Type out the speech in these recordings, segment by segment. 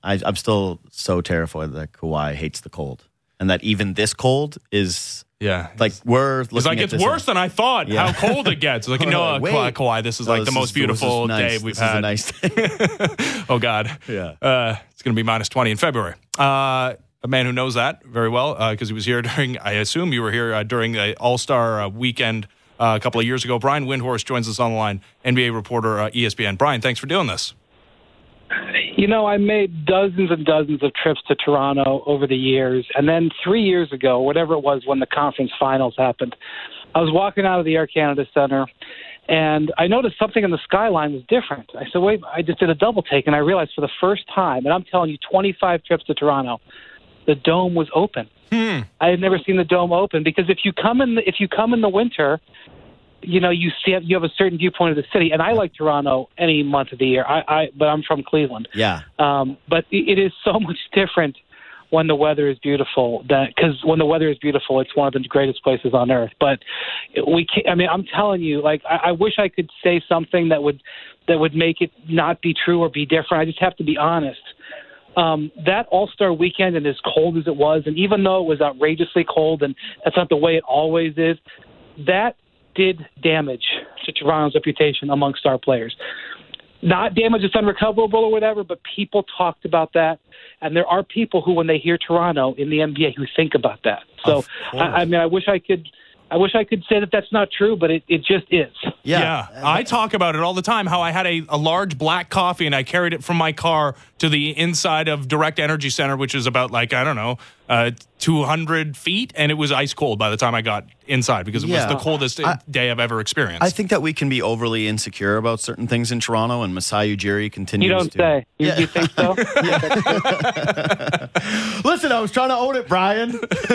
I'm still so terrified that Kawhi hates the cold, and that even this cold is like we're looking. It's like at it's this worse than I thought. How cold it gets. Like Kawhi, this is like the most beautiful day we've had. This is a nice day. Oh God, it's going to be minus 20 in February. A man who knows that very well because he was here during. I assume you were here during the All-Star weekend a couple of years ago. Brian Windhorst joins us on the line, NBA reporter, ESPN. Brian, thanks for doing this. You know, I made dozens and dozens of trips to Toronto over the years. And then 3 years ago, whatever it was when the conference finals happened, I was walking out of the Air Canada Center, and I noticed something in the skyline was different. I said, wait, I just did a double take, and I realized for the first time, and I'm telling you, 25 trips to Toronto, the dome was open. I had never seen the dome open because if you come in the winter, you know, you have a certain viewpoint of the city, and I like Toronto any month of the year. But I'm from Cleveland. Yeah. But it is so much different when the weather is beautiful. Because when the weather is beautiful, it's one of the greatest places on earth. But we can't. I mean, I'm telling you, like, I wish I could say something that would make it not be true or be different. I just have to be honest. That All-Star weekend, and as cold as it was, and even though it was outrageously cold, and that's not the way it always is, that did damage to Toronto's reputation amongst our players. Not damage that's unrecoverable or whatever, but people talked about that. And there are people who, when they hear Toronto in the NBA, who think about that. So, I mean, I wish I could say that that's not true, but it just is. Yeah. I talk about it all the time, how I had a large black coffee and I carried it from my car to the inside of Direct Energy Center, which is about 200 feet, and it was ice cold by the time I got inside because it was the coldest day I've ever experienced. I think that we can be overly insecure about certain things in Toronto, and Masai Ujiri continues to. You don't say. You think so? Listen, I was trying to own it, Brian.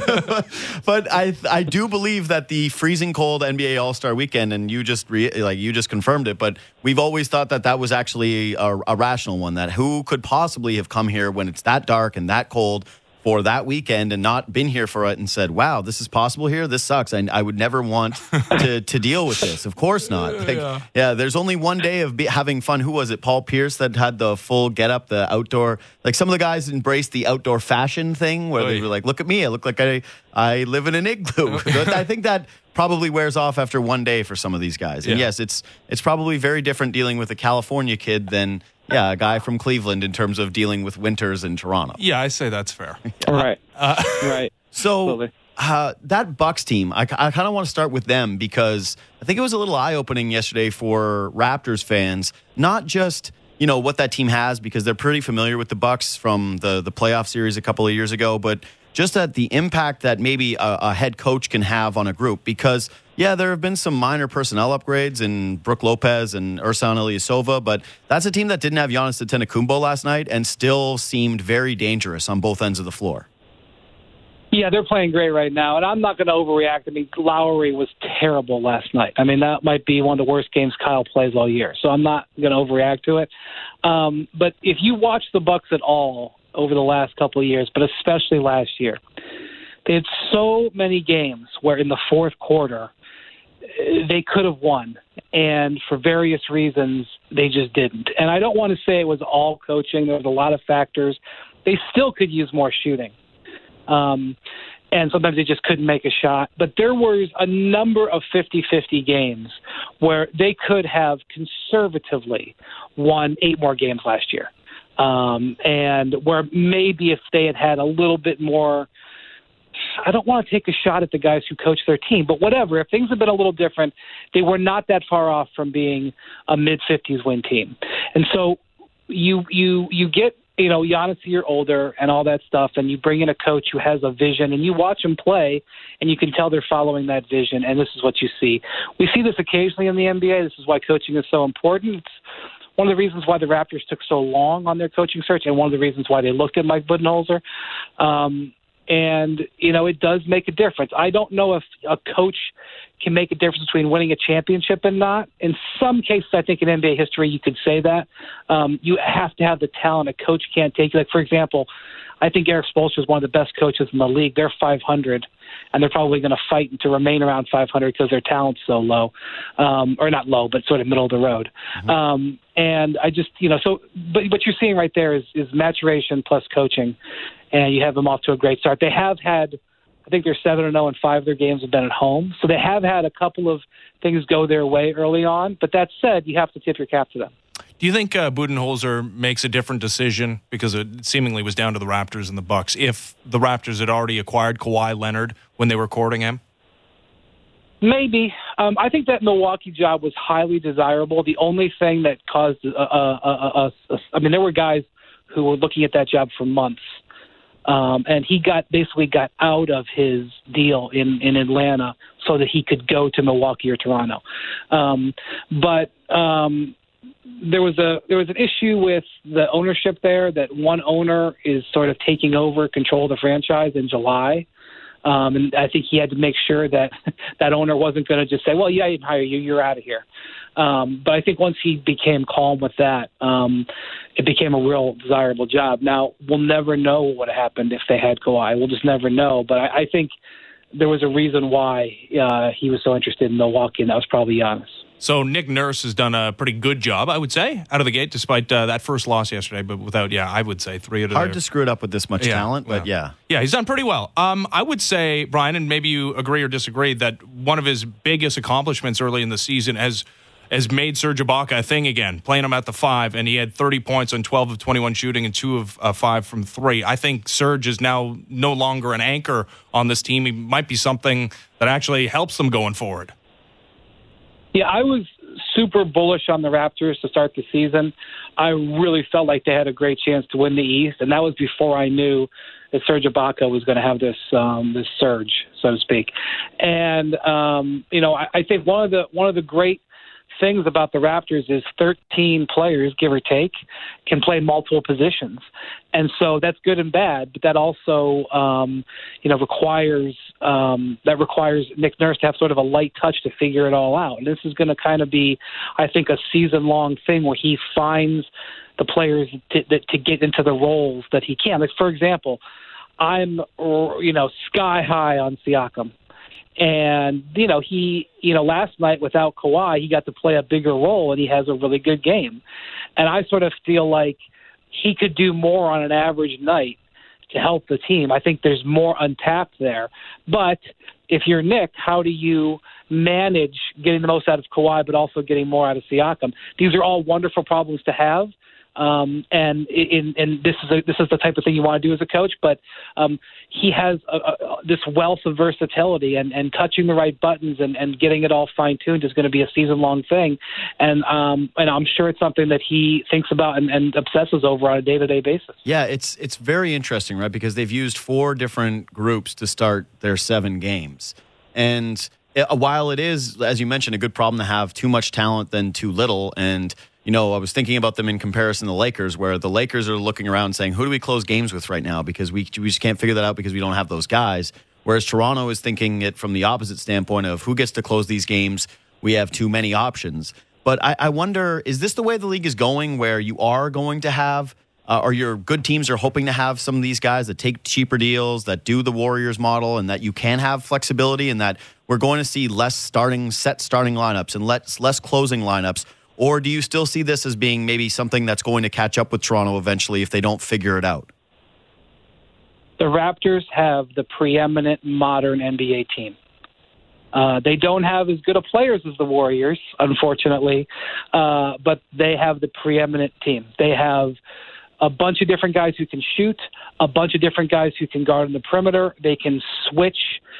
But I do believe that the freezing cold NBA All-Star weekend, and you just confirmed it, but we've always thought that was actually a rational one, that who could possibly have come here when it's that dark and that cold for that weekend and not been here for it and said, wow, this is possible here? This sucks. I would never want to deal with this. Of course not. There's only one day of having fun. Who was it? Paul Pierce that had the full get-up, the outdoor. Like, some of the guys embraced the outdoor fashion thing where they were like, look at me. I look like I live in an igloo. I think that probably wears off after one day for some of these guys. And yes, it's probably very different dealing with a California kid than a guy from Cleveland in terms of dealing with winters in Toronto. Yeah, I say that's fair. Right. Right. So that Bucks team, I kind of want to start with them because I think it was a little eye-opening yesterday for Raptors fans, not just what that team has, because they're pretty familiar with the Bucks from the playoff series a couple of years ago, but just at the impact that maybe a head coach can have on a group. Because, there have been some minor personnel upgrades in Brook Lopez and Ersan Ilyasova, but that's a team that didn't have Giannis Antetokounmpo last night and still seemed very dangerous on both ends of the floor. Yeah, they're playing great right now, and I'm not going to overreact. I mean, Lowry was terrible last night. I mean, that might be one of the worst games Kyle plays all year, so I'm not going to overreact to it. But if you watch the Bucks at all over the last couple of years, but especially last year, they had so many games where in the fourth quarter they could have won, and for various reasons they just didn't. And I don't want to say it was all coaching. There was a lot of factors. They still could use more shooting. And sometimes they just couldn't make a shot. But there was a number of 50-50 games where they could have conservatively won 8 more games last year. And where maybe if they had a little bit more, I don't want to take a shot at the guys who coach their team, but whatever, if things had been a little different, they were not that far off from being a mid-50s win team. And so you get, Giannis a year older and all that stuff, and you bring in a coach who has a vision, and you watch him play, and you can tell they're following that vision, and this is what you see. We see this occasionally in the NBA. This is why coaching is so important. It's one of the reasons why the Raptors took so long on their coaching search, and one of the reasons why they looked at Mike Budenholzer. And, it does make a difference. I don't know if a coach can make a difference between winning a championship and not. In some cases, I think in NBA history, you could say that. You have to have the talent. A coach can't take you. Like, for example, I think Eric Spoelstra is one of the best coaches in the league. They're 500, and they're probably going to fight to remain around 500 because their talent's so low, or not low, but sort of middle of the road. Mm-hmm. And I just, but what you're seeing right there is maturation plus coaching, and you have them off to a great start. They have had, I think they're 7-0, and 5 of their games have been at home. So they have had a couple of things go their way early on. But that said, you have to tip your cap to them. Do you think Budenholzer makes a different decision, because it seemingly was down to the Raptors and the Bucks, if the Raptors had already acquired Kawhi Leonard when they were courting him? Maybe. I think that Milwaukee job was highly desirable. The only thing that caused there were guys who were looking at that job for months. And he basically got out of his deal in Atlanta so that he could go to Milwaukee or Toronto. But there was an issue with the ownership there, that one owner is sort of taking over control of the franchise in July. And I think he had to make sure that that owner wasn't going to just say, well, yeah, I didn't hire you, you're out of here. But I think once he became calm with that, it became a real desirable job. Now, we'll never know what happened if they had Kawhi. We'll just never know. But I think there was a reason why he was so interested in Milwaukee, and that was probably Giannis. So Nick Nurse has done a pretty good job, I would say, out of the gate, despite that first loss yesterday. But without, I would say 3 out of hard to screw it up with this much talent, but yeah, he's done pretty well. I would say, Brian, and maybe you agree or disagree, that one of his biggest accomplishments early in the season has made Serge Ibaka a thing again, playing him at the 5, and he had 30 points on 12 of 21 shooting and 2 of 5 from 3. I think Serge is now no longer an anchor on this team. He might be something that actually helps them going forward. Yeah, I was super bullish on the Raptors to start the season. I really felt like they had a great chance to win the East, and that was before I knew that Serge Ibaka was going to have this surge, so to speak. And I think one of the great things about the Raptors is 13 players, give or take, can play multiple positions. And so that's good and bad, but that also, requires Nick Nurse to have sort of a light touch to figure it all out. And this is going to kind of be, I think, a season-long thing where he finds the players to get into the roles that he can. Like, for example, I'm, sky high on Siakam. And, he last night without Kawhi, he got to play a bigger role, and he has a really good game. And I sort of feel like he could do more on an average night to help the team. I think there's more untapped there. But if you're Nick, how do you manage getting the most out of Kawhi but also getting more out of Siakam? These are all wonderful problems to have. And this is the type of thing you want to do as a coach, but he has this wealth of versatility, and touching the right buttons and getting it all fine-tuned is going to be a season-long thing. And I'm sure it's something that he thinks about and obsesses over on a day-to-day basis. Yeah, it's very interesting, right? Because they've used 4 different groups to start their 7 games. And while it is, as you mentioned, a good problem to have too much talent than too little, and I was thinking about them in comparison to the Lakers, where the Lakers are looking around saying, who do we close games with right now? Because we just can't figure that out because we don't have those guys. Whereas Toronto is thinking it from the opposite standpoint of who gets to close these games. We have too many options. But I wonder, is this the way the league is going, where you are going to have, or your good teams are hoping to have some of these guys that take cheaper deals, that do the Warriors model, and that you can have flexibility, and that we're going to see less starting lineups and less closing lineups? Or do you still see this as being maybe something that's going to catch up with Toronto eventually if they don't figure it out? The Raptors have the preeminent modern NBA team. They don't have as good of players as the Warriors, unfortunately, but they have the preeminent team. They have a bunch of different guys who can shoot, a bunch of different guys who can guard on the perimeter. They can switch.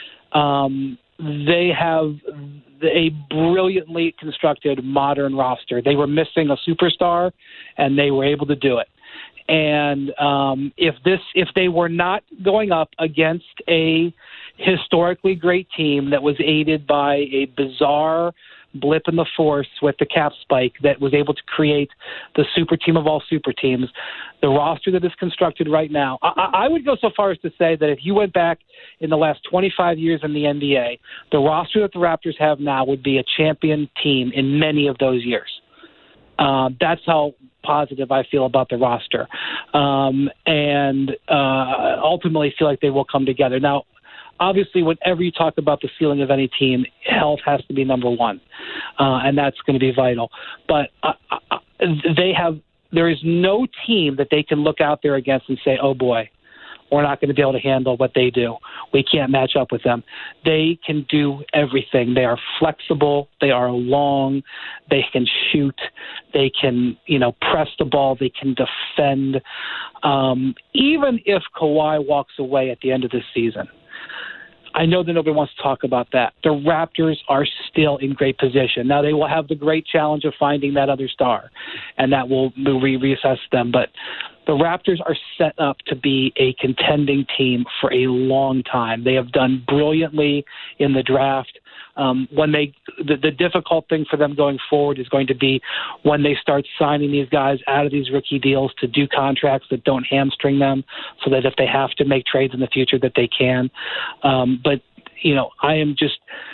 They have a brilliantly constructed modern roster. They were missing a superstar, and they were able to do it. And if they were not going up against a historically great team that was aided by a bizarre blip in the force with the cap spike that was able to create the super team of all super teams, the roster that is constructed right now, I would go so far as to say that if you went back in the last 25 years in the NBA, the roster that the Raptors have now would be a champion team in many of those years. That's how positive I feel about the roster. And ultimately feel like they will come together. Now, obviously, whenever you talk about the ceiling of any team, health has to be number one, and that's going to be vital. But there is no team that they can look out there against and say, oh, boy, we're not going to be able to handle what they do. We can't match up with them. They can do everything. They are flexible. They are long. They can shoot. They can, press the ball. They can defend. Even if Kawhi walks away at the end of this season, I know that nobody wants to talk about that. The Raptors are still in great position. Now, they will have the great challenge of finding that other star, and that will reassess them. But the Raptors are set up to be a contending team for a long time. They have done brilliantly in the draft. The difficult thing for them going forward is going to be when they start signing these guys out of these rookie deals to do contracts that don't hamstring them, so that if they have to make trades in the future that they can. But I am just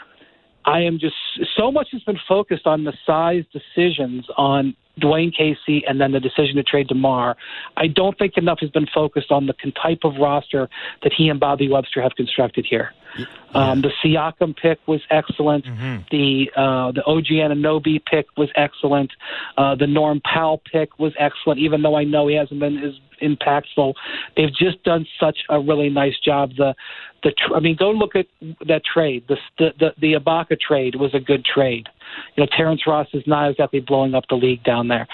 so much has been focused on the size decisions on Dwayne Casey and then the decision to trade DeMar. I don't think enough has been focused on the type of roster that he and Bobby Webster have constructed here. The Siakam pick was excellent. Mm-hmm. The OG Anunoby pick was excellent. The Norm Powell pick was excellent, even though I know he hasn't been as impactful. They've just done such a really nice job. Go look at that trade. The Ibaka trade was a good trade. Terrence Ross is not exactly blowing up the league down there.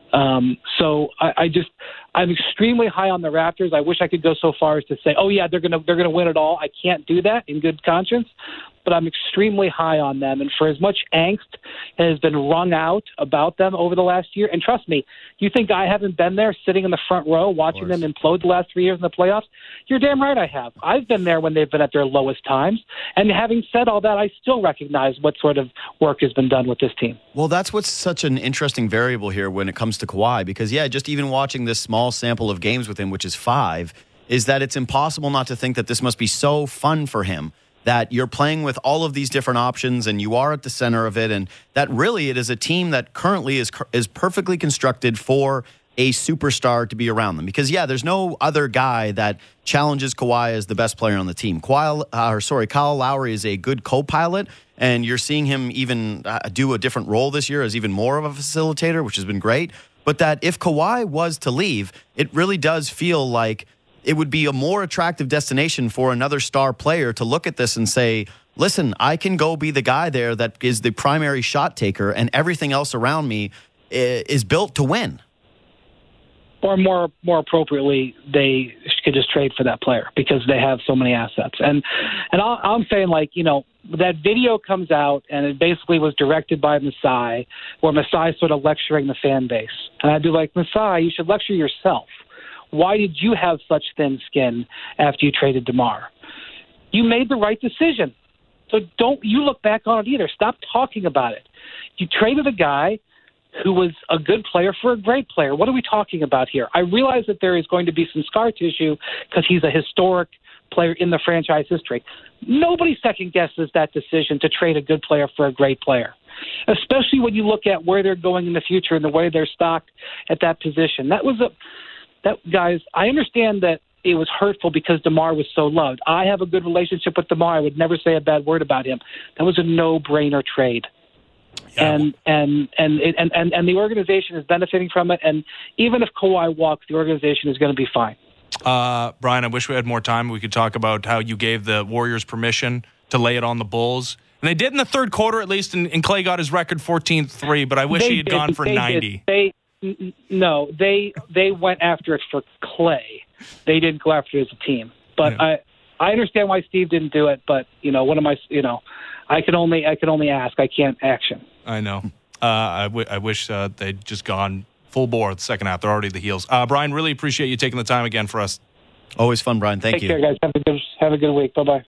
So I'm extremely high on the Raptors. I wish I could go so far as to say, oh yeah, they're gonna win it all. I can't do that in good conscience, but I'm extremely high on them. And for as much angst has been wrung out about them over the last year, and trust me, you think I haven't been there sitting in the front row watching them implode the last 3 years in the playoffs? You're damn right I have. I've been there when they've been at their lowest times. And having said all that, I still recognize what sort of work has been done with this team. Well, that's what's such an interesting variable here when it comes to Kawhi, because, just even watching this small sample of games with him, which is 5, is that it's impossible not to think that this must be so fun for him, that you're playing with all of these different options and you are at the center of it, and that really it is a team that currently is perfectly constructed for a superstar to be around them. Because, there's no other guy that challenges Kawhi as the best player on the team. Kyle Lowry is a good co-pilot, and you're seeing him even do a different role this year as even more of a facilitator, which has been great. But that if Kawhi was to leave, it really does feel like it would be a more attractive destination for another star player to look at this and say, listen, I can go be the guy there that is the primary shot taker, and everything else around me is built to win. Or more appropriately, they could just trade for that player because they have so many assets. And I'm saying, that video comes out, and it basically was directed by Masai, where Masai sort of lecturing the fan base. And I'd be like, Masai, you should lecture yourself. Why did you have such thin skin after you traded DeMar? You made the right decision. So don't you look back on it either. Stop talking about it. You traded a guy who was a good player for a great player. What are we talking about here? I realize that there is going to be some scar tissue because he's a historic player in the franchise history. Nobody second-guesses that decision to trade a good player for a great player, especially when you look at where they're going in the future and the way they're stocked at that position. Guys, I understand that it was hurtful because DeMar was so loved. I have a good relationship with DeMar. I would never say a bad word about him. That was a no-brainer trade. Yeah. And the organization is benefiting from it. And even if Kawhi walks, the organization is going to be fine. Brian, I wish we had more time. We could talk about how you gave the Warriors permission to lay it on the Bulls. And they did in the third quarter, at least, and Clay got his record 14-3, but I wish he had gone for 90. They went after it for Clay. They didn't go after it as a team. But yeah. I understand why Steve didn't do it, but what am I? I can only ask. I can't action. I know. I wish they'd just gone full bore the second half. They're already the heels. Brian, really appreciate you taking the time again for us. Always fun, Brian. Thank you. Take care, guys. Have a good week. Bye-bye.